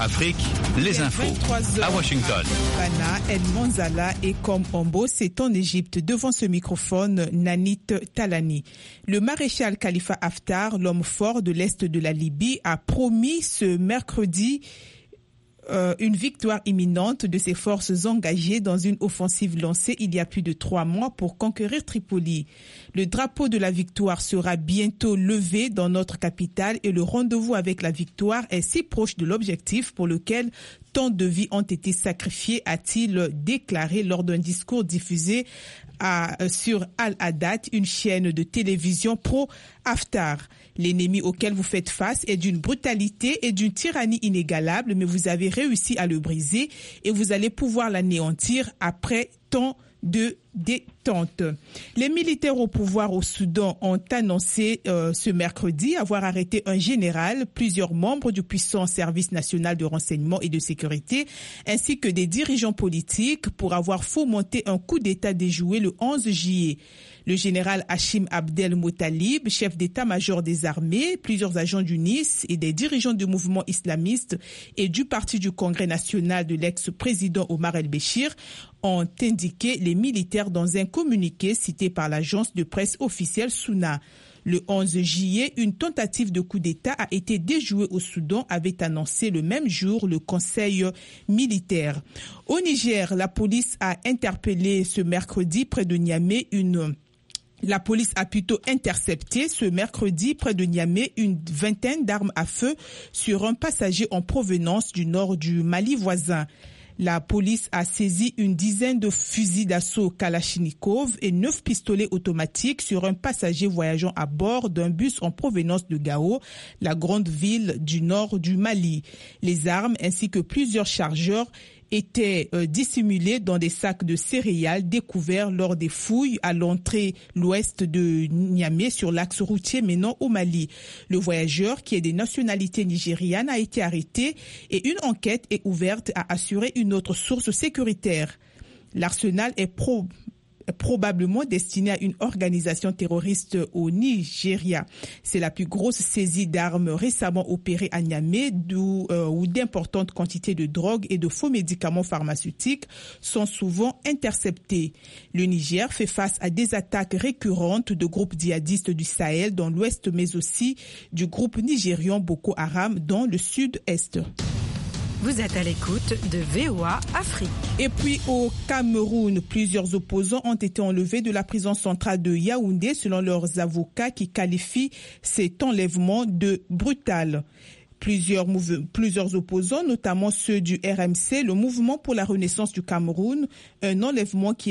Afrique, les infos à Washington. Bana, El Manzala et Kom Ombo, c'est en Égypte. Devant ce microphone, Nanit Talani. Le maréchal Khalifa Haftar, l'homme fort de l'Est de la Libye, a promis ce mercredi une victoire imminente de ses forces engagées dans une offensive lancée il y a plus de 3 mois pour conquérir Tripoli. Le drapeau de la victoire sera bientôt levé dans notre capitale et le rendez-vous avec la victoire est si proche de l'objectif pour lequel tant de vies ont été sacrifiées, a-t-il déclaré lors d'un discours diffusé sur Al-Haddad, une chaîne de télévision pro-Haftar. L'ennemi auquel vous faites face est d'une brutalité et d'une tyrannie inégalables, mais vous avez réussi à le briser et vous allez pouvoir l'anéantir après tant de détente. Les militaires au pouvoir au Soudan ont annoncé ce mercredi avoir arrêté un général, plusieurs membres du puissant service national de renseignement et de sécurité, ainsi que des dirigeants politiques pour avoir fomenté un coup d'État déjoué le 11 juillet. Le général Hachim Abdel Moutalib, chef d'état-major des armées, plusieurs agents du Nice et des dirigeants du mouvement islamiste et du parti du Congrès national de l'ex-président Omar el-Béchir ont indiqué les militaires dans un communiqué cité par l'agence de presse officielle Souna. Le 11 juillet, une tentative de coup d'État a été déjouée au Soudan, avait annoncé le même jour le conseil militaire. Au Niger, la police a interpellé ce mercredi près de Niamey La police a plutôt intercepté ce mercredi près de Niamey une vingtaine d'armes à feu sur un passager en provenance du nord du Mali voisin. La police a saisi une dizaine de fusils d'assaut Kalachnikov et 9 pistolets automatiques sur un passager voyageant à bord d'un bus en provenance de Gao, la grande ville du nord du Mali. Les armes ainsi que plusieurs chargeurs étaient dissimulés dans des sacs de céréales découverts lors des fouilles à l'entrée l'ouest de Niamey sur l'axe routier menant au Mali. Le voyageur, qui est de nationalité nigériane, a été arrêté et une enquête est ouverte, a assuré une autre source sécuritaire. L'arsenal est probablement destiné à une organisation terroriste au Nigeria. C'est la plus grosse saisie d'armes récemment opérée à Niamey, où d'importantes quantités de drogue et de faux médicaments pharmaceutiques sont souvent interceptés. Le Niger fait face à des attaques récurrentes de groupes djihadistes du Sahel dans l'ouest, mais aussi du groupe nigérian Boko Haram dans le sud-est. Vous êtes à l'écoute de VOA Afrique. Et puis au Cameroun, plusieurs opposants ont été enlevés de la prison centrale de Yaoundé selon leurs avocats qui qualifient cet enlèvement de brutal. Plusieurs opposants, notamment ceux du RMC, le Mouvement pour la Renaissance du Cameroun, un enlèvement qui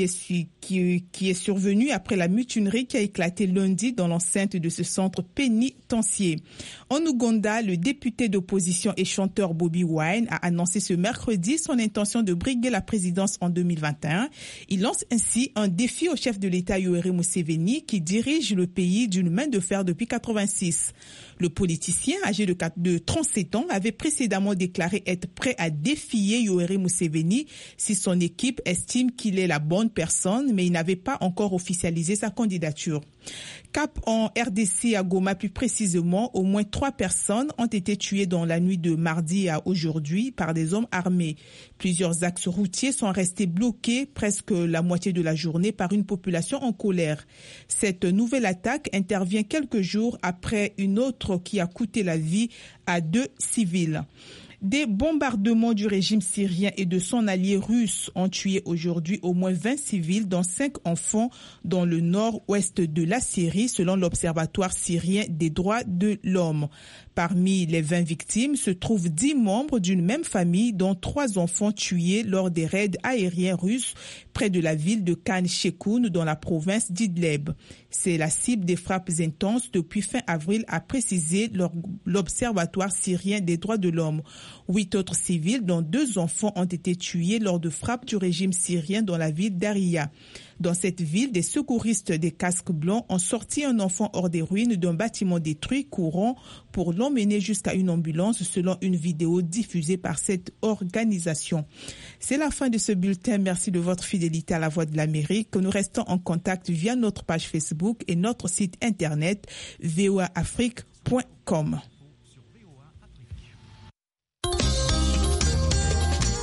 est survenu après la mutinerie qui a éclaté lundi dans l'enceinte de ce centre pénitentiaire. En Ouganda, le député d'opposition et chanteur Bobi Wine a annoncé ce mercredi son intention de briguer la présidence en 2021. Il lance ainsi un défi au chef de l'État Yoweri Museveni qui dirige le pays d'une main de fer depuis 1986. Le politicien, âgé de 37 ans, avait précédemment déclaré être prêt à défier Yoweri Museveni si son équipe estime qu'il est la bonne personne, mais il n'avait pas encore officialisé sa candidature. Cap en RDC à Goma, plus précisément, au moins 3 personnes ont été tuées dans la nuit de mardi à aujourd'hui par des hommes armés. Plusieurs axes routiers sont restés bloqués presque la moitié de la journée par une population en colère. Cette nouvelle attaque intervient quelques jours après une autre qui a coûté la vie à 2 civils. Des bombardements du régime syrien et de son allié russe ont tué aujourd'hui au moins 20 civils, dont 5 enfants, dans le nord-ouest de la Syrie, selon l'Observatoire syrien des droits de l'homme. Parmi les 20 victimes se trouvent 10 membres d'une même famille, dont 3 enfants tués lors des raids aériens russes près de la ville de Khan Sheikhoun dans la province d'Idlib. C'est la cible des frappes intenses depuis fin avril, a précisé l'Observatoire syrien des droits de l'homme. 8 autres civils, dont 2 enfants, ont été tués lors de frappes du régime syrien dans la ville d'Ariya. Dans cette ville, des secouristes des casques blancs ont sorti un enfant hors des ruines d'un bâtiment détruit courant pour l'emmener jusqu'à une ambulance, selon une vidéo diffusée par cette organisation. C'est la fin de ce bulletin. Merci de votre fidélité à la Voix de l'Amérique. Nous restons en contact via notre page Facebook et notre site internet voaafrique.com.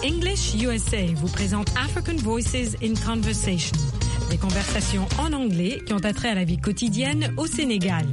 English USA vous présente African Voices in Conversation, des conversations en anglais qui ont attrait à la vie quotidienne au Sénégal.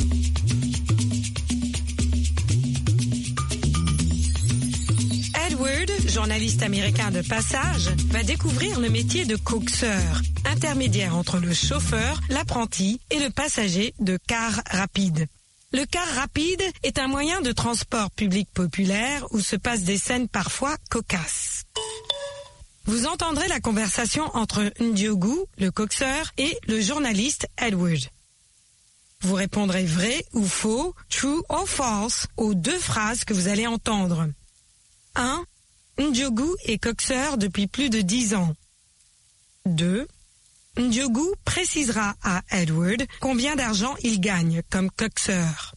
Edward, journaliste américain de passage, va découvrir le métier de coxeur, intermédiaire entre le chauffeur, l'apprenti et le passager de car rapide. Le car rapide est un moyen de transport public populaire où se passent des scènes parfois cocasses. Vous entendrez la conversation entre Ndiogu, le coxeur, et le journaliste Edward. Vous répondrez vrai ou faux, true or false, aux deux phrases que vous allez entendre. 1. Ndiogu est coxeur depuis plus de 10 ans. 2. Ndiogu précisera à Edward combien d'argent il gagne comme coxeur.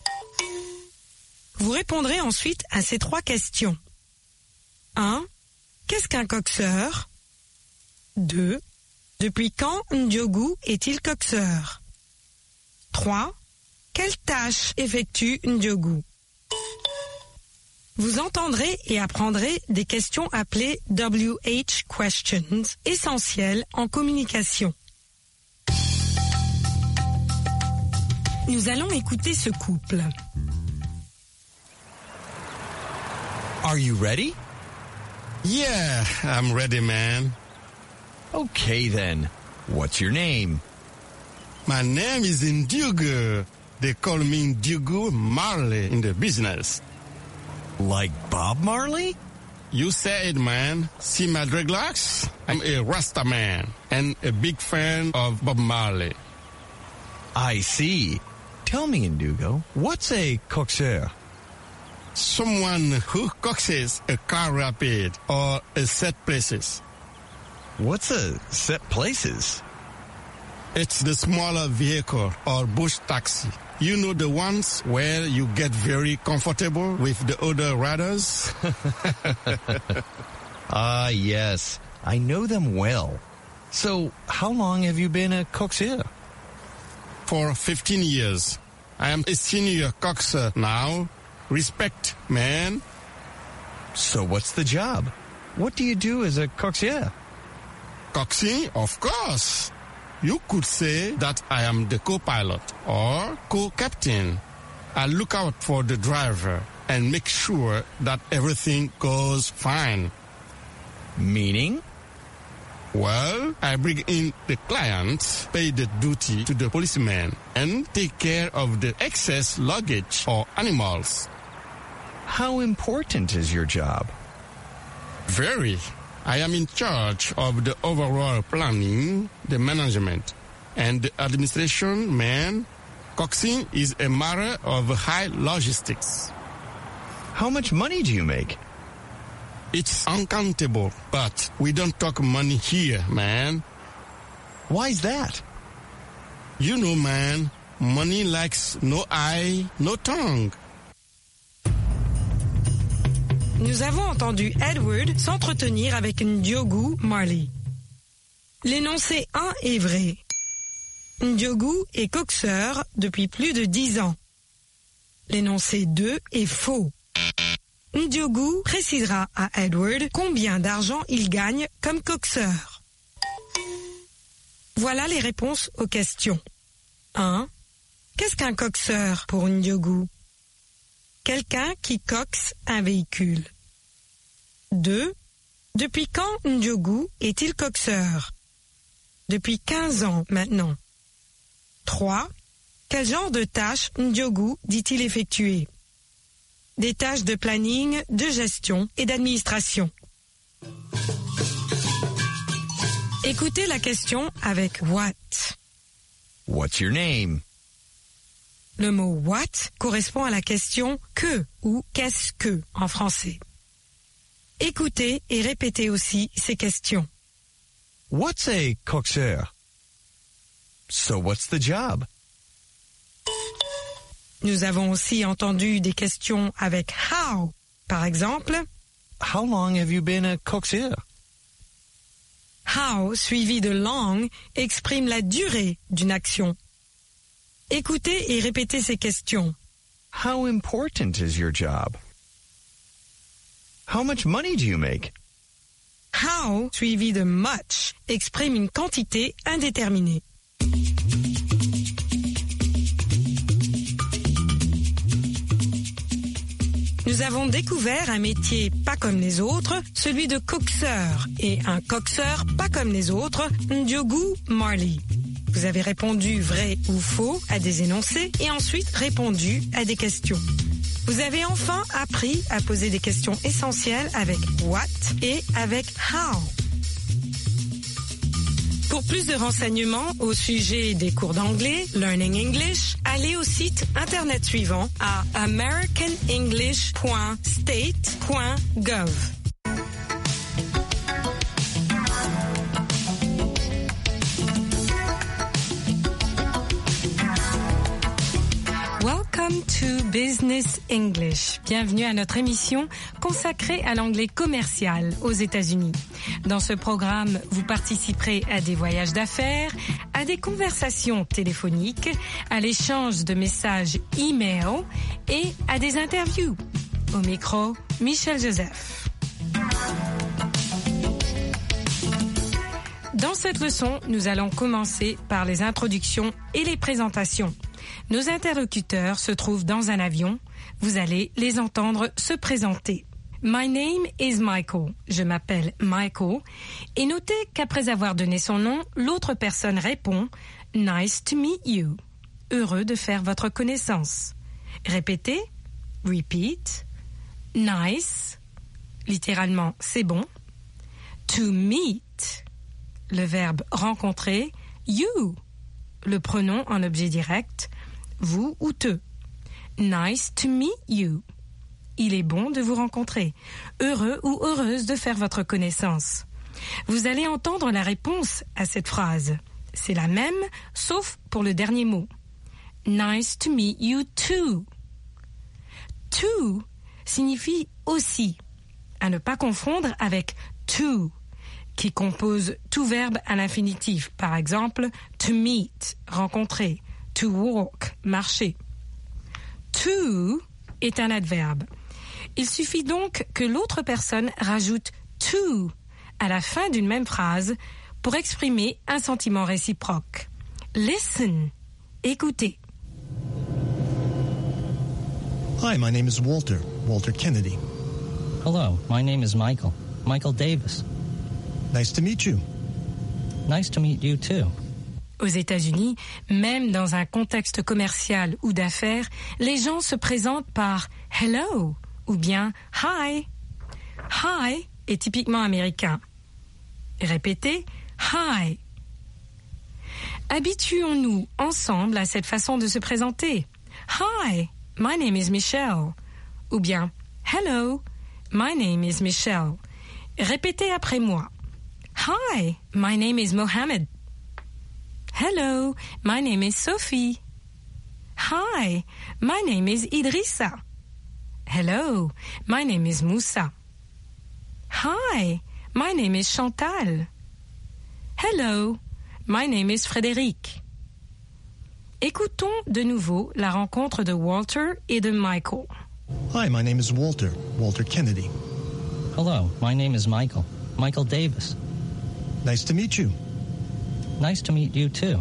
Vous répondrez ensuite à ces 3 questions. 1. Qu'est-ce qu'un coxeur? 2. Depuis quand Ndiogu est-il coxeur? 3. Quelle tâche effectue Ndiogu? Vous entendrez et apprendrez des questions appelées WH questions, essentielles en communication. Nous allons écouter ce couple. Are you ready? Yeah, I'm ready, man. Okay then. What's your name? My name is Ndiogu. They call me Ndiogu Marley in the business. Like Bob Marley? You said it, man. See my dreadlocks? I'm a Rasta man and a big fan of Bob Marley. I see. Tell me, Ndugo, what's a coxeur? Someone who coaxes a car rapid or a set places. What's a set places? It's the smaller vehicle or bush taxi. You know, the ones where you get very comfortable with the other riders? Ah, yes. I know them well. So, how long have you been a coxeur? For 15 years. I am a senior coxer now. Respect, man. So what's the job? What do you do as a coxeur? Coxing, of course. You could say that I am the co-pilot or co-captain. I look out for the driver and make sure that everything goes fine. Meaning? Well, I bring in the clients, pay the duty to the policeman, and take care of the excess luggage or animals. How important is your job? Very. I am in charge of the overall planning, the management, and the administration, man. Coxing is a matter of high logistics. How much money do you make? It's uncountable, but we don't talk money here, man. Why's that? You know, man, money likes no eye, no tongue. Nous avons entendu Edward s'entretenir avec Ndiogu Marley. L'énoncé 1 est vrai. Ndiogu est coxeur depuis plus de 10 ans. L'énoncé 2 est faux. Ndiogu précisera à Edward combien d'argent il gagne comme coxeur. Voilà les réponses aux questions. 1. Qu'est-ce qu'un coxeur pour Ndiogu? Quelqu'un qui coxe un véhicule. 2. Depuis quand Ndiogu est-il coxeur? Depuis 15 ans maintenant. 3. Quel genre de tâches Ndiogu dit-il effectuer? Des tâches de planning, de gestion et d'administration. Écoutez la question avec what. What's your name? Le mot what correspond à la question que ou qu'est-ce que en français. Écoutez et répétez aussi ces questions. What's a coxeur? So what's the job? Nous avons aussi entendu des questions avec how. Par exemple, How long have you been a coxeur? how suivi de long exprime la durée d'une action. Écoutez et répétez ces questions. How important is your job? How much money do you make? How, suivi de much, exprime une quantité indéterminée. Nous avons découvert un métier pas comme les autres, celui de coxeur, et un coxeur pas comme les autres, Ndiogu Marley. Vous avez répondu vrai ou faux à des énoncés et ensuite répondu à des questions. Vous avez enfin appris à poser des questions essentielles avec what et avec how. Pour plus de renseignements au sujet des cours d'anglais, Learning English, allez au site internet suivant à americanenglish.state.gov. Welcome to Business English. Bienvenue à notre émission consacrée à l'anglais commercial aux États-Unis. Dans ce programme, vous participerez à des voyages d'affaires, à des conversations téléphoniques, à l'échange de messages e-mail et à des interviews. Au micro, Michel Joseph. Dans cette leçon, nous allons commencer par les introductions et les présentations. Nos interlocuteurs se trouvent dans un avion. Vous allez les entendre se présenter. My name is Michael. Je m'appelle Michael. Et notez qu'après avoir donné son nom, l'autre personne répond « Nice to meet you ». Heureux de faire votre connaissance. Répétez. Repeat. Nice. Littéralement, c'est bon. To meet. Le verbe rencontrer. You. Le pronom en objet direct. Vous ou te. Nice to meet you. Il est bon de vous rencontrer. Heureux ou heureuse de faire votre connaissance. Vous allez entendre la réponse à cette phrase. C'est la même, sauf pour le dernier mot. Nice to meet you too. To signifie aussi. À ne pas confondre avec to, qui compose tout verbe à l'infinitif. Par exemple, to meet, rencontrer. To walk, marcher. To est un adverbe. Il suffit donc que l'autre personne rajoute to à la fin d'une même phrase pour exprimer un sentiment réciproque. Listen, écoutez. Hi, my name is Walter Kennedy. Hello, my name is Michael Davis. Nice to meet you. Nice to meet you too. Aux États-Unis, même dans un contexte commercial ou d'affaires, les gens se présentent par « hello » ou bien « hi ». « Hi » est typiquement américain. Répétez « hi ». Habituons-nous ensemble à cette façon de se présenter. « Hi, my name is Michelle » ou bien « hello, my name is Michelle ». Répétez après moi. « Hi, my name is Mohammed ». Hello, my name is Sophie. Hi, my name is Idrissa. Hello, my name is Moussa. Hi, my name is Chantal. Hello, my name is Frédéric. Écoutons de nouveau la rencontre de Walter et de Michael. Hi, my name is Walter Kennedy. Hello, my name is Michael Davis. Nice to meet you. Nice to meet you too.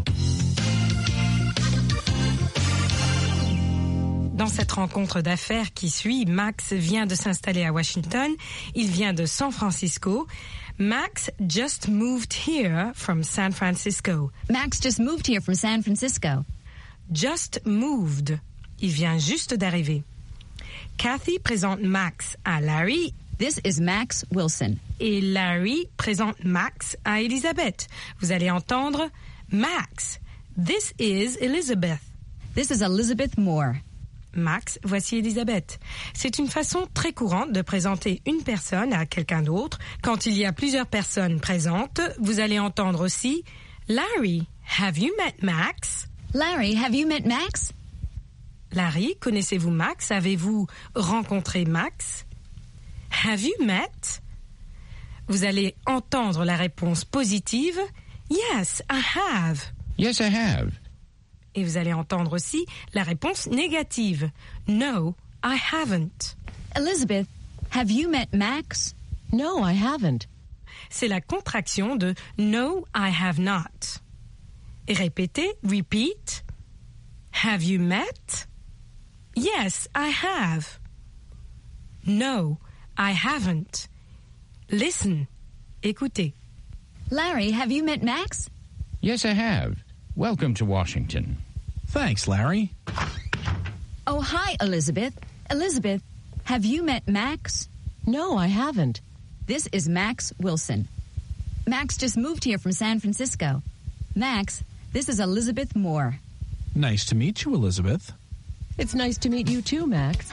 Dans cette rencontre d'affaires qui suit, Max vient de s'installer à Washington. Il vient de San Francisco. Max just moved here from San Francisco. Max just moved here from San Francisco. Just moved. Il vient juste d'arriver. Kathy présente Max à Larry. This is Max Wilson. Et Larry présente Max à Elizabeth. Vous allez entendre Max. This is Elizabeth. This is Elizabeth Moore. Max, voici Elizabeth. C'est une façon très courante de présenter une personne à quelqu'un d'autre. Quand il y a plusieurs personnes présentes, vous allez entendre aussi Larry, have you met Max? Larry, have you met Max? Larry, connaissez-vous Max? Avez-vous rencontré Max? Have you met? Vous allez entendre la réponse positive. Yes, I have. Yes, I have. Et vous allez entendre aussi la réponse négative. No, I haven't. Elizabeth, have you met Max? No, I haven't. c'est la contraction de No, I have not. Et répétez, repeat. Have you met? Yes, I have. No, I haven't. Listen. Écoutez. Larry, have you met Max? Yes, I have. Welcome to Washington. Thanks, Larry. Oh, hi, Elizabeth. Elizabeth, have you met Max? No, I haven't. This is Max Wilson. Max just moved here from San Francisco. Max, this is Elizabeth Moore. Nice to meet you, Elizabeth. It's nice to meet you too, Max.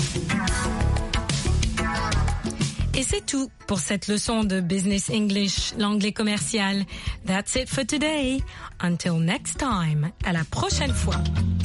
Et c'est tout pour cette leçon de Business English, l'anglais commercial. That's it for today. Until next time. À la prochaine fois.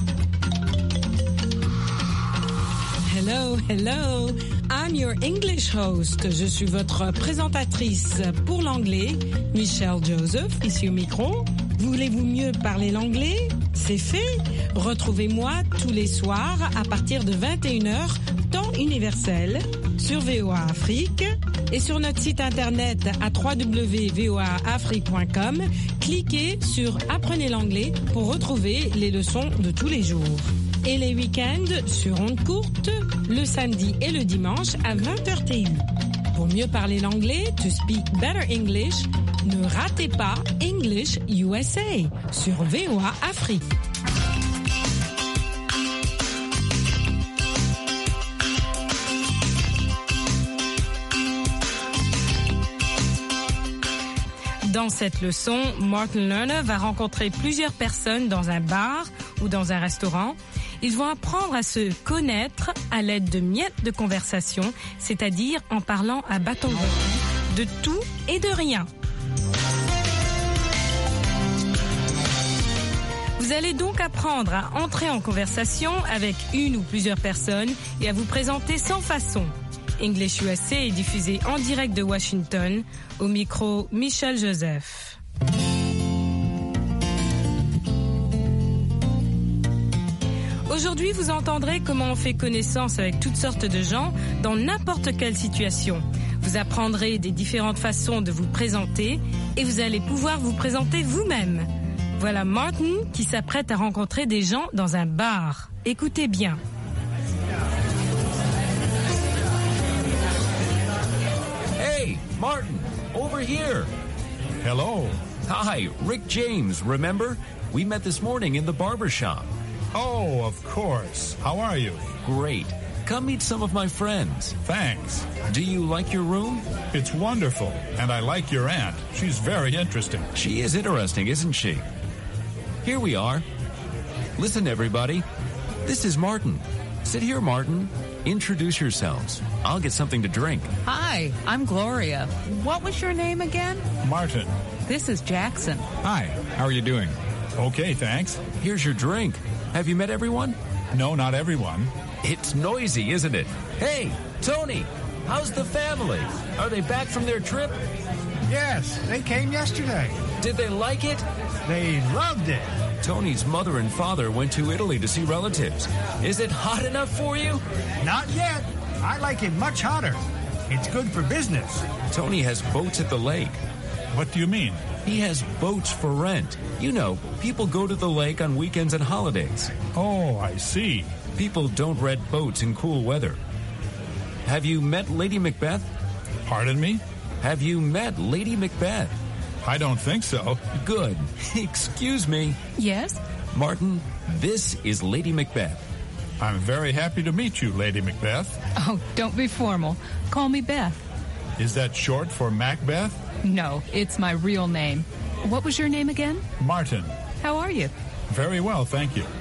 Hello, hello. I'm your English host. Je suis votre présentatrice pour l'anglais, Michelle Joseph, ici au micro. Voulez-vous mieux parler l'anglais? C'est fait. Retrouvez-moi tous les soirs à partir de 21h, temps universel, sur VOA Afrique et sur notre site internet à www.voaafrique.com. Cliquez sur Apprenez l'anglais pour retrouver les leçons de tous les jours. Et les week-ends sur ondes courtes, le samedi et le dimanche à 20h TU. Pour mieux parler l'anglais, to speak better English, ne ratez pas English USA sur VOA Afrique. Dans cette leçon, Martin Lerner va rencontrer plusieurs personnes dans un bar ou dans un restaurant. Ils vont apprendre à se connaître à l'aide de miettes de conversation, c'est-à-dire en parlant à bâton rompu de tout et de rien. Vous allez donc apprendre à entrer en conversation avec une ou plusieurs personnes et à vous présenter sans façon. English USA est diffusé en direct de Washington, au micro Michelle Joseph. Aujourd'hui, vous entendrez comment on fait connaissance avec toutes sortes de gens dans n'importe quelle situation. Vous apprendrez des différentes façons de vous présenter et vous allez pouvoir vous présenter vous-même. Voilà Martin qui s'apprête à rencontrer des gens dans un bar. Écoutez bien. Hey, Martin, over here. Hello. Hi, Rick James, remember? We met this morning in the barber shop. Oh, of course. How are you? Great. Come meet some of my friends. Thanks. Do you like your room? It's wonderful, and I like your aunt. She's very interesting. She is interesting, isn't she? Here we are. Listen, everybody. This is Martin. Sit here, Martin. Introduce yourselves. I'll get something to drink. Hi, I'm Gloria. What was your name again? Martin. This is Jackson. Hi, how are you doing? Okay, thanks. Here's your drink. Have you met everyone? No, not everyone. It's noisy, isn't it? Hey, Tony, how's the family? Are they back from their trip? Yes, they came yesterday. Did they like it? They loved it. Tony's mother and father went to Italy to see relatives. Is it hot enough for you? Not yet. I like it much hotter. It's good for business. Tony has boats at the lake. What do you mean? He has boats for rent. You know, people go to the lake on weekends and holidays. Oh, I see. People don't rent boats in cool weather. Have you met Lady Macbeth? Pardon me? Have you met Lady Macbeth? I don't think so. Good. Excuse me. Yes? Martin, this is Lady Macbeth. I'm very happy to meet you, Lady Macbeth. Oh, don't be formal. Call me Beth. Is that short for Macbeth? No, it's my real name. What was your name again? Martin. How are you? Very well, thank you.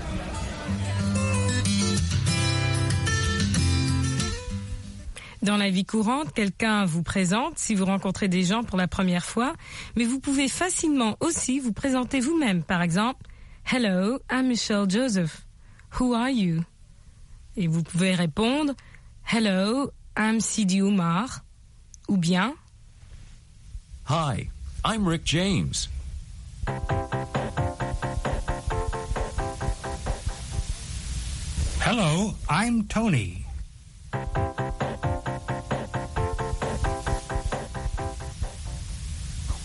Dans la vie courante, quelqu'un vous présente si vous rencontrez des gens pour la première fois, mais vous pouvez facilement aussi vous présenter vous-même. Par exemple, « Hello, I'm Michelle Joseph. Who are you? » Et vous pouvez répondre « Hello, I'm Sidi Oumar. » Ou bien « Hi, I'm Rick James. » Hello, I'm Tony.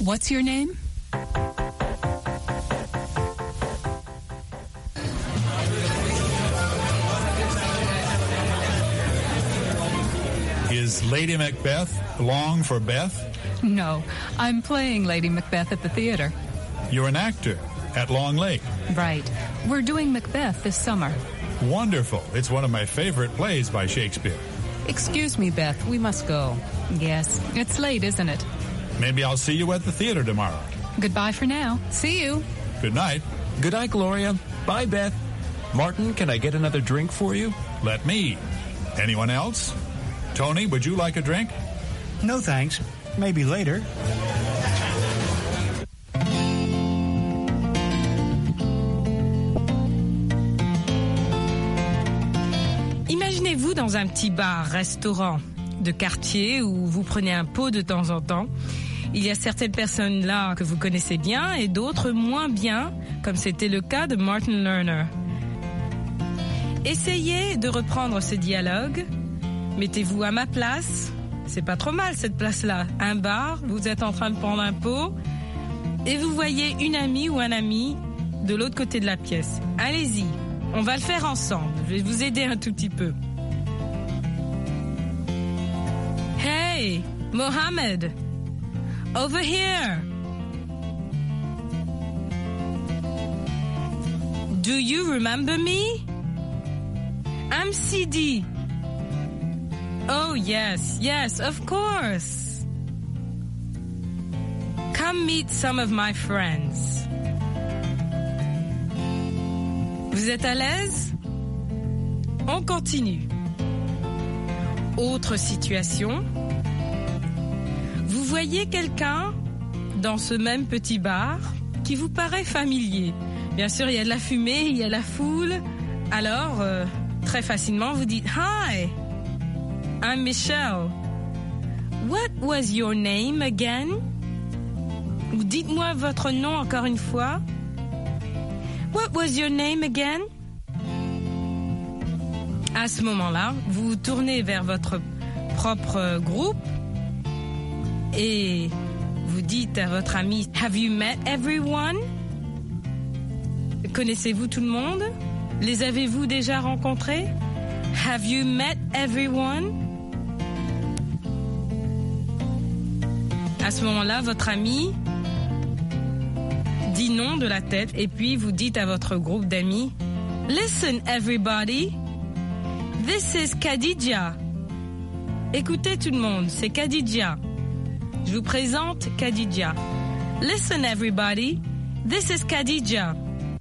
What's your name? Is Lady Macbeth long for Beth? No, I'm playing Lady Macbeth at the theater. You're an actor at Long Lake. Right. We're doing Macbeth this summer. Wonderful. It's one of my favorite plays by Shakespeare. Excuse me, Beth. We must go. Yes, it's late, isn't it? Maybe I'll see you at the theater tomorrow. Goodbye for now. See you. Good night. Good night, Gloria. Bye, Beth. Martin, can I get another drink for you? Let me. Anyone else? Tony, would you like a drink? No thanks. Maybe later. Imaginez-vous dans un petit bar-restaurant de quartier où vous prenez un pot de temps en temps. Il y a certaines personnes là que vous connaissez bien et d'autres moins bien, comme c'était le cas de Martin Lerner. Essayez de reprendre ce dialogue. Mettez-vous à ma place. C'est pas trop mal cette place-là. Un bar, vous êtes en train de prendre un pot et vous voyez une amie ou un ami de l'autre côté de la pièce. Allez-y, on va le faire ensemble. Je vais vous aider un tout petit peu. Hey, Mohammed, over here. Do you remember me? I'm CD. Oh, yes, of course. Come meet some of my friends. Vous êtes à l'aise? On continue. Autre situation. Vous voyez quelqu'un dans ce même petit bar qui vous paraît familier. Bien sûr, il y a de la fumée, il y a la foule. Alors, très facilement, vous dites « Hi, I'm Michelle. What was your name again? » Ou dites-moi votre nom encore une fois. What was your name again? À ce moment-là, vous vous tournez vers votre propre groupe et vous dites à votre ami « Have you met everyone? » Connaissez-vous tout le monde? Les avez-vous déjà rencontrés? Have you met everyone? À ce moment-là, votre ami dit non de la tête et puis vous dites à votre groupe d'amis « Listen everybody, this is Khadija. » Écoutez tout le monde, c'est Khadija. Je vous présente Khadija. « Listen everybody, this is Khadija. »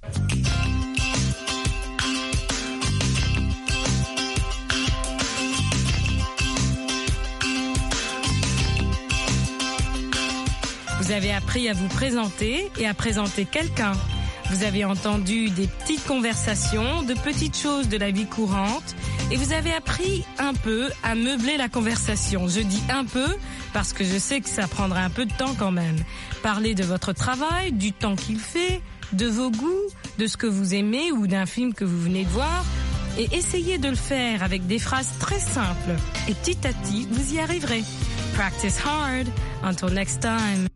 Vous avez appris à vous présenter et à présenter quelqu'un. Vous avez entendu des petites conversations, de petites choses de la vie courante et vous avez appris un peu à meubler la conversation. Je dis un peu parce que je sais que ça prendra un peu de temps quand même. Parler de votre travail, du temps qu'il fait, de vos goûts, de ce que vous aimez ou d'un film que vous venez de voir et essayez de le faire avec des phrases très simples et petit à petit, vous y arriverez. Practice hard. Until next time.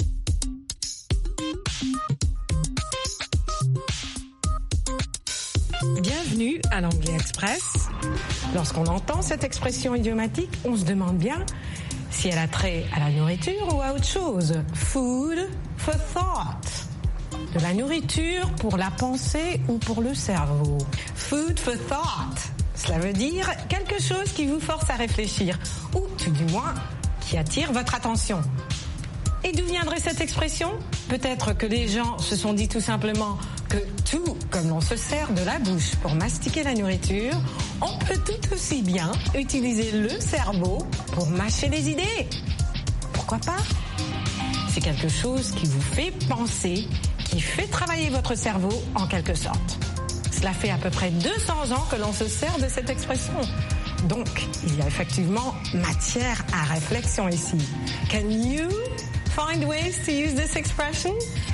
Bienvenue à l'Anglais Express. Lorsqu'on entend cette expression idiomatique, on se demande bien si elle a trait à la nourriture ou à autre chose. Food for thought. De la nourriture pour la pensée ou pour le cerveau. Food for thought. Cela veut dire quelque chose qui vous force à réfléchir ou tout du moins qui attire votre attention. Et d'où viendrait cette expression? Peut-être que les gens se sont dit tout simplement que tout comme l'on se sert de la bouche pour mastiquer la nourriture, on peut tout aussi bien utiliser le cerveau pour mâcher les idées. Pourquoi pas? C'est quelque chose qui vous fait penser, qui fait travailler votre cerveau en quelque sorte. Cela fait à peu près 200 ans que l'on se sert de cette expression. Donc, il y a effectivement matière à réflexion ici. Can you find ways to use this expression?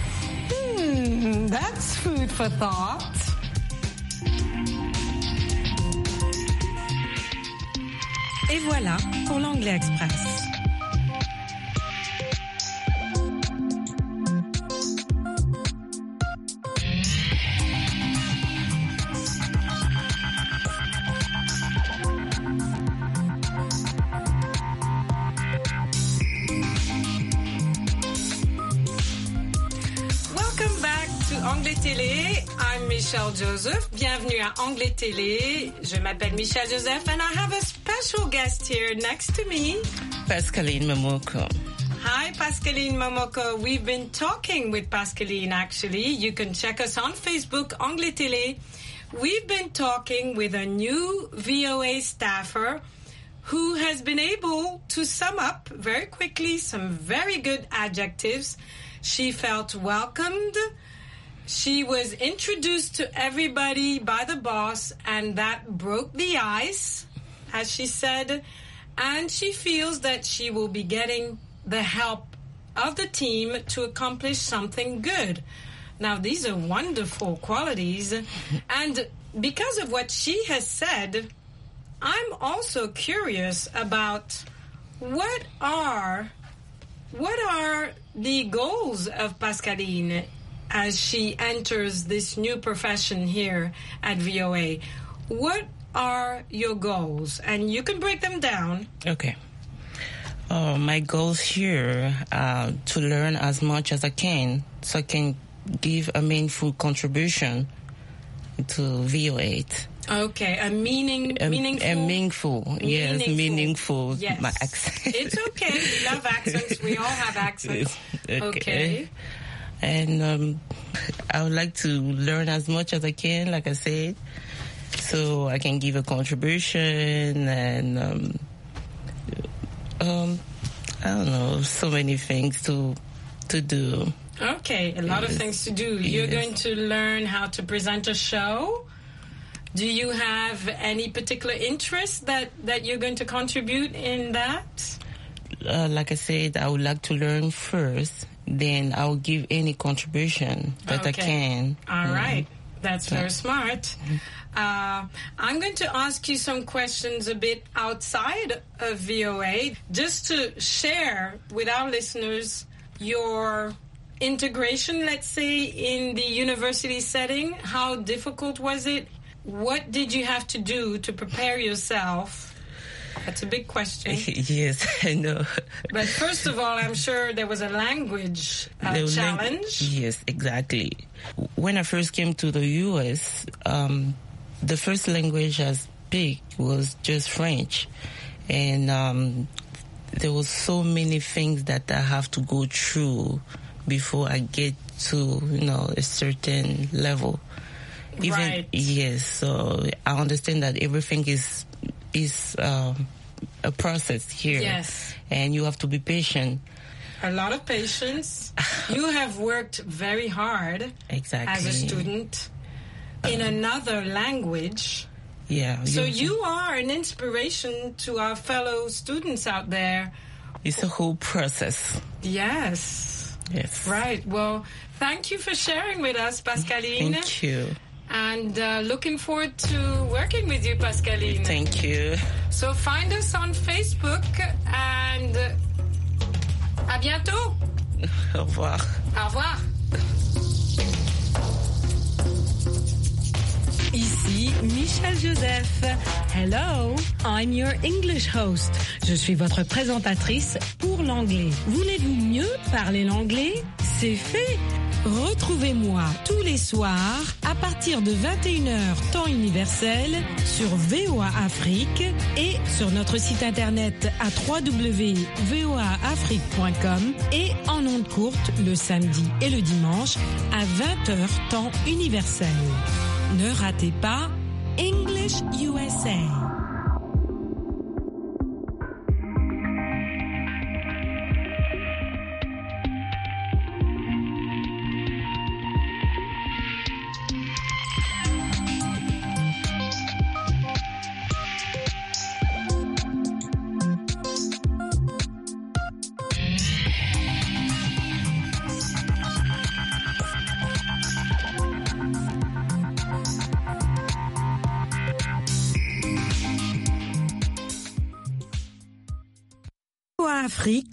That's food for thought. Et voilà pour l'Anglais Express. Anglais Télé. I'm Michelle Joseph. Bienvenue à Anglais Télé. Je m'appelle Michelle Joseph and I have a special guest here next to me. Pascaline Momoko. Hi, Pascaline Momoko. We've been talking with Pascaline, actually. You can check us on Facebook, Anglais Télé. We've been talking with a new VOA staffer who has been able to sum up very quickly some very good adjectives. She felt welcomed. She was introduced to everybody by the boss, and that broke the ice, as she said. And she feels that she will be getting the help of the team to accomplish something good. Now, these are wonderful qualities. And because of what she has said, I'm also curious about what are the goals of Pascaline as she enters this new profession here at VOA. What are your goals? And you can break them down. Okay. My goals here are to learn as much as I can so I can give a meaningful contribution to VOA. Okay, meaningful. Yes, meaningful. Yes. My accent. It's okay. We love accents. We all have accents. Okay. And I would like to learn as much as I can, like I said, so I can give a contribution and I don't know, so many things to do. Okay, a lot of things to do. You're going to learn how to present a show. Do you have any particular interest that you're going to contribute in that? Like I said, I would like to learn first, then I'll give any contribution that I can. All right. That's very smart. I'm going to ask you some questions a bit outside of VOA, just to share with our listeners your integration, let's say, in the university setting. How difficult was it? What did you have to do to prepare yourself? That's a big question. Yes, I know. But first of all, I'm sure there was a language challenge. Yes, exactly. When I first came to the U.S., the first language I speak was just French. And there was so many things that I have to go through before I get to, a certain level. Right. Yes, so I understand that everything is a process here. Yes. And you have to be patient. A lot of patience. You have worked very hard as a student in another language. Yeah. So you are an inspiration to our fellow students out there. It's a whole process. Yes. Yes. Right. Well, thank you for sharing with us, Pascaline. Thank you. And looking forward to working with you, Pascaline. Thank you. So find us on Facebook and à bientôt. Au revoir. Au revoir. Ici Michelle Joseph. Hello, I'm your English host. Je suis votre présentatrice pour l'anglais. Voulez-vous mieux parler l'anglais? C'est fait. Retrouvez-moi tous les soirs à partir de 21h temps universel sur VOA Afrique et sur notre site internet à www.voaafrique.com et en ondes courtes le samedi et le dimanche à 20h temps universel. Ne ratez pas English USA. Afrique